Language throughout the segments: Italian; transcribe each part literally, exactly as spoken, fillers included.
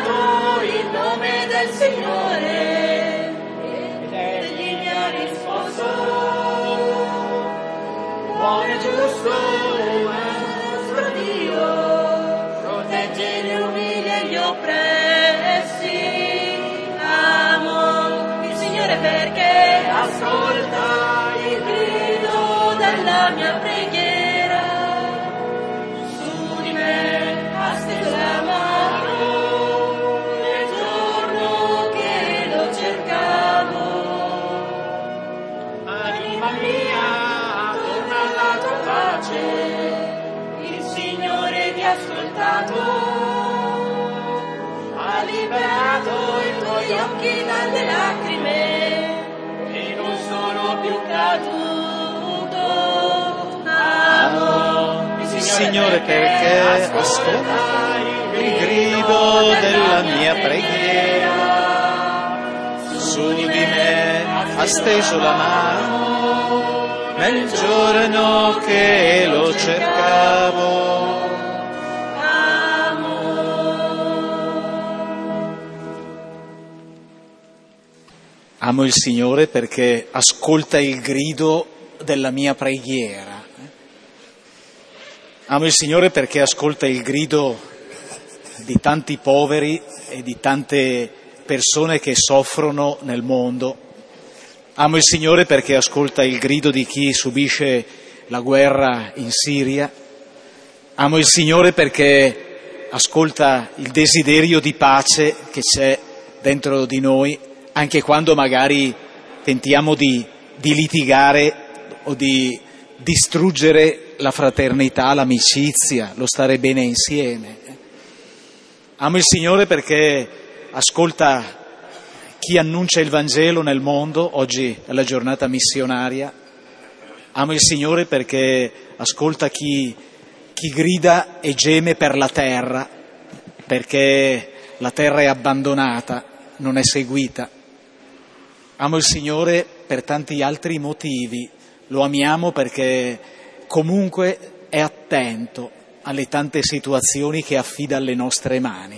chiamato il nome del Signore, ed egli mi ha risposto, buono e giusto è nostro Dio, protegge gli umili e gli oppressi. Amo il Signore perché ascolta il grido della mia preghiera. Su di me ha steso la mano nel giorno che lo cercavo. Anima mia, torna alla tua pace, il Signore ti ha ascoltato, ha liberato i tuoi occhi dalle lacrime e non sono più caduto. Amo il Signore perché ascolta il grido della mia preghiera. Su di me ha steso la mano nel giorno che lo cercavo. Amo il Signore perché ascolta il grido della mia preghiera. Amo il Signore perché ascolta il grido di tanti poveri e di tante persone che soffrono nel mondo. Amo il Signore perché ascolta il grido di chi subisce la guerra in Siria. Amo il Signore perché ascolta il desiderio di pace che c'è dentro di noi, anche quando magari tentiamo di, di litigare o di distruggere la fraternità, l'amicizia, lo stare bene insieme. Amo il Signore perché ascolta chi annuncia il Vangelo nel mondo, oggi è la giornata missionaria. Amo il Signore perché ascolta chi, chi grida e geme per la terra, perché la terra è abbandonata, non è seguita. Amo il Signore per tanti altri motivi, lo amiamo perché comunque è attento alle tante situazioni che affida alle nostre mani.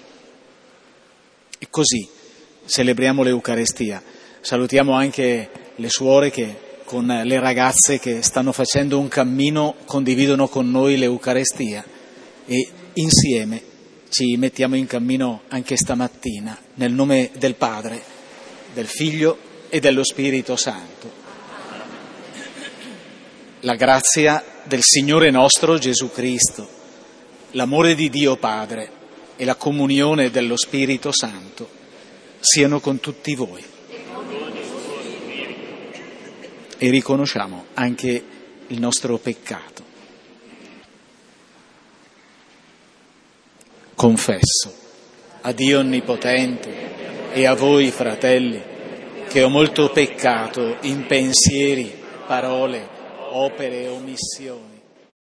E così celebriamo l'Eucarestia. Salutiamo anche le suore che con le ragazze che stanno facendo un cammino condividono con noi l'Eucarestia e insieme ci mettiamo in cammino anche stamattina nel nome del Padre, del Figlio e dello Spirito Santo. La grazia del Signore nostro Gesù Cristo, l'amore di Dio Padre e la comunione dello Spirito Santo siano con tutti voi. E riconosciamo anche il nostro peccato. Confesso a Dio Onnipotente e a voi, fratelli, che ho molto peccato in pensieri, parole, opere e omissioni.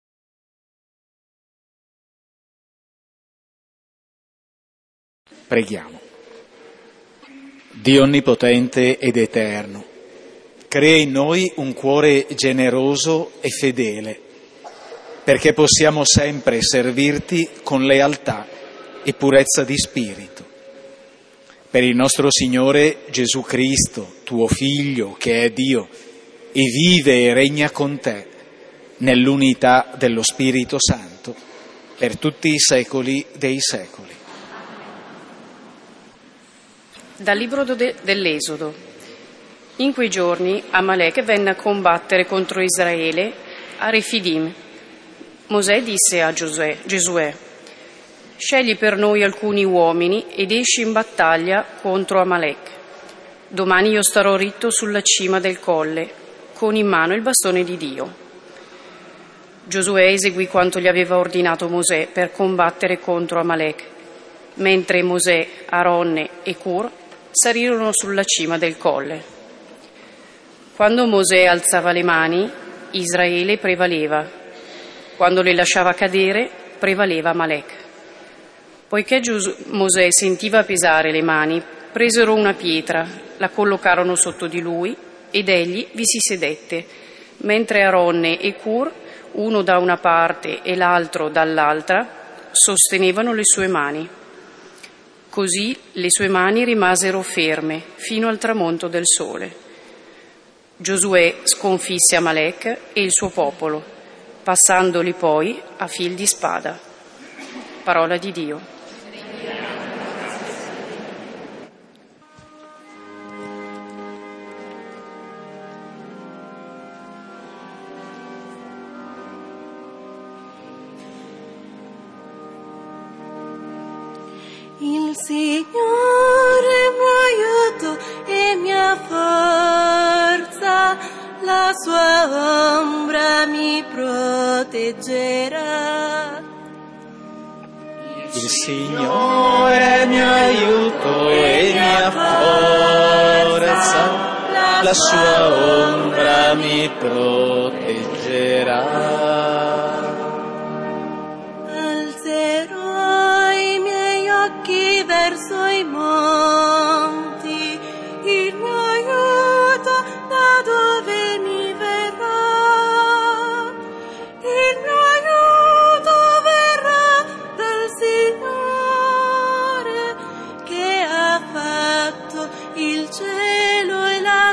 Preghiamo. Dio Onnipotente ed Eterno, crea in noi un cuore generoso e fedele, perché possiamo sempre servirti con lealtà e purezza di spirito. Per il nostro Signore Gesù Cristo, tuo Figlio, che è Dio, e vive e regna con te, nell'unità dello Spirito Santo, per tutti i secoli dei secoli. Dal libro de- dell'Esodo. In quei giorni Amalek venne a combattere contro Israele a Refidim. Mosè disse a Giosuè, Giosuè, scegli per noi alcuni uomini ed esci in battaglia contro Amalek. Domani io starò ritto sulla cima del colle, con in mano il bastone di Dio. Giosuè eseguì quanto gli aveva ordinato Mosè per combattere contro Amalek, mentre Mosè, Aronne e Cur salirono sulla cima del colle. Quando Mosè alzava le mani, Israele prevaleva. Quando le lasciava cadere, prevaleva Amalek. Poiché Mosè sentiva pesare le mani, presero una pietra, la collocarono sotto di lui ed egli vi si sedette, mentre Aronne e Cur, uno da una parte e l'altro dall'altra, sostenevano le sue mani. Così le sue mani rimasero ferme fino al tramonto del sole. Giosuè sconfisse Amalek e il suo popolo, passandoli poi a fil di spada. Parola di Dio. Il Signore è mio aiuto e mia forza, la sua ombra mi proteggerà. Il Signore è mio aiuto e mia forza, la sua ombra mi proteggerà. Verso i monti, il mio aiuto da dove mi verrà? Il mio aiuto verrà dal Signore che ha fatto il cielo e la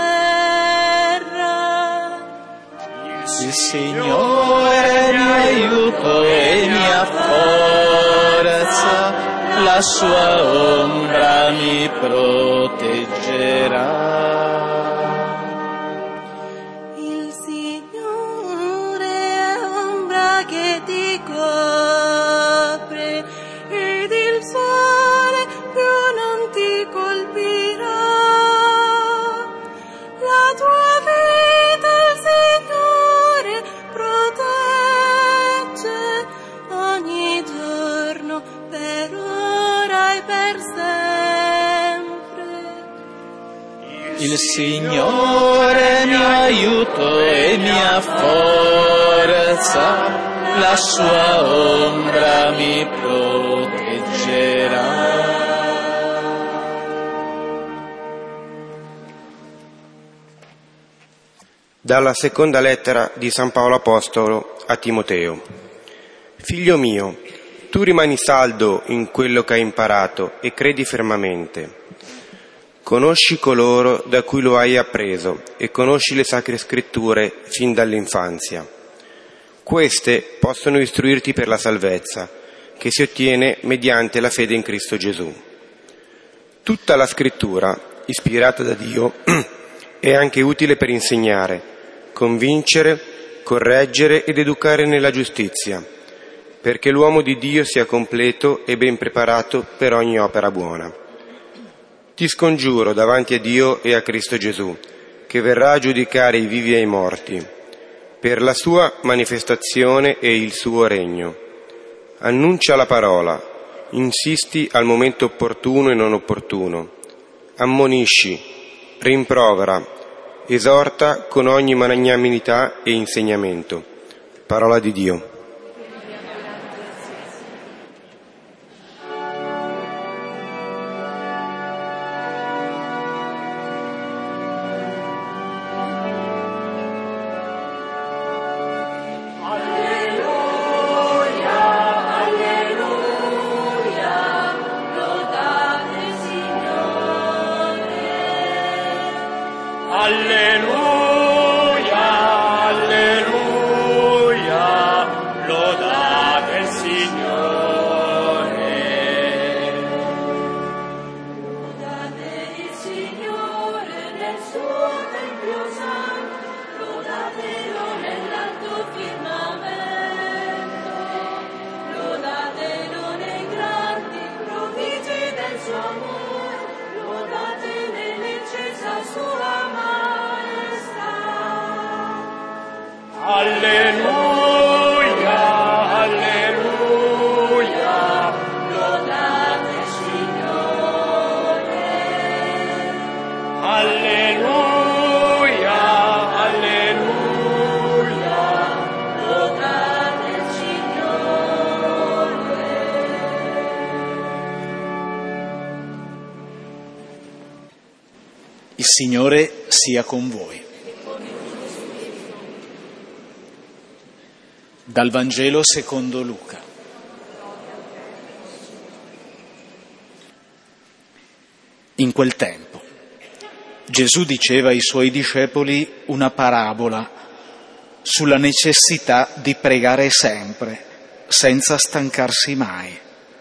terra. Il Signore è mio aiuto e mia forza, la sua ombra mi proteggerà. Il Signore è ombra che ti copre ed il sole più non ti colpirà. La tua vita il Signore protegge ogni giorno per ora e per sempre. Il Signore è mio aiuto e mia forza, la sua ombra mi proteggerà. Dalla seconda lettera di San Paolo Apostolo a Timoteo. Figlio mio, tu rimani saldo in quello che hai imparato e credi fermamente. Conosci coloro da cui lo hai appreso e conosci le sacre scritture fin dall'infanzia. Queste possono istruirti per la salvezza, che si ottiene mediante la fede in Cristo Gesù. Tutta la scrittura, ispirata da Dio, è anche utile per insegnare, convincere, correggere ed educare nella giustizia, perché l'uomo di Dio sia completo e ben preparato per ogni opera buona. Ti scongiuro davanti a Dio e a Cristo Gesù, che verrà a giudicare i vivi e i morti, per la sua manifestazione e il suo regno. Annuncia la parola, insisti al momento opportuno e non opportuno, ammonisci, rimprovera, esorta con ogni magnanimità e insegnamento. Parola di Dio. Il Signore sia con voi. Dal Vangelo secondo Luca. In quel tempo Gesù diceva ai suoi discepoli una parabola sulla necessità di pregare sempre, senza stancarsi mai.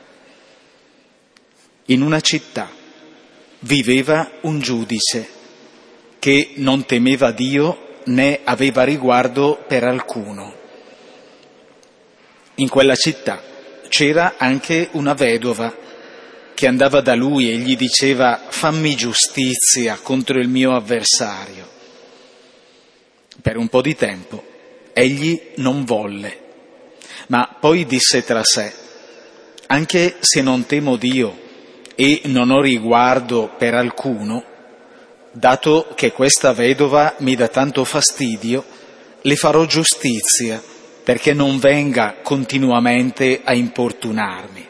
In una città viveva un giudice che non temeva Dio né aveva riguardo per alcuno. In quella città c'era anche una vedova che andava da lui e gli diceva: fammi giustizia contro il mio avversario. Per un po' di tempo egli non volle, ma poi disse tra sé: anche se non temo Dio e non ho riguardo per alcuno, dato che questa vedova mi dà tanto fastidio, le farò giustizia perché non venga continuamente a importunarmi.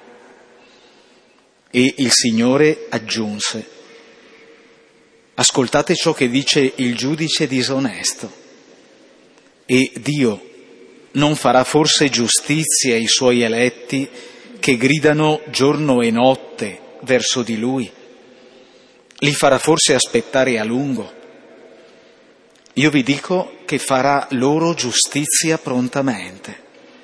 E il Signore aggiunse: ascoltate ciò che dice il giudice disonesto. E Dio non farà forse giustizia ai suoi eletti che gridano giorno e notte verso di Lui? Li farà forse aspettare a lungo? Io vi dico che farà loro giustizia prontamente.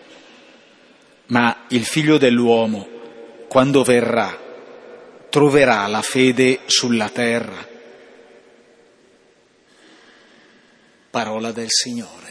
Ma il Figlio dell'uomo, quando verrà, troverà la fede sulla terra? Parola del Signore.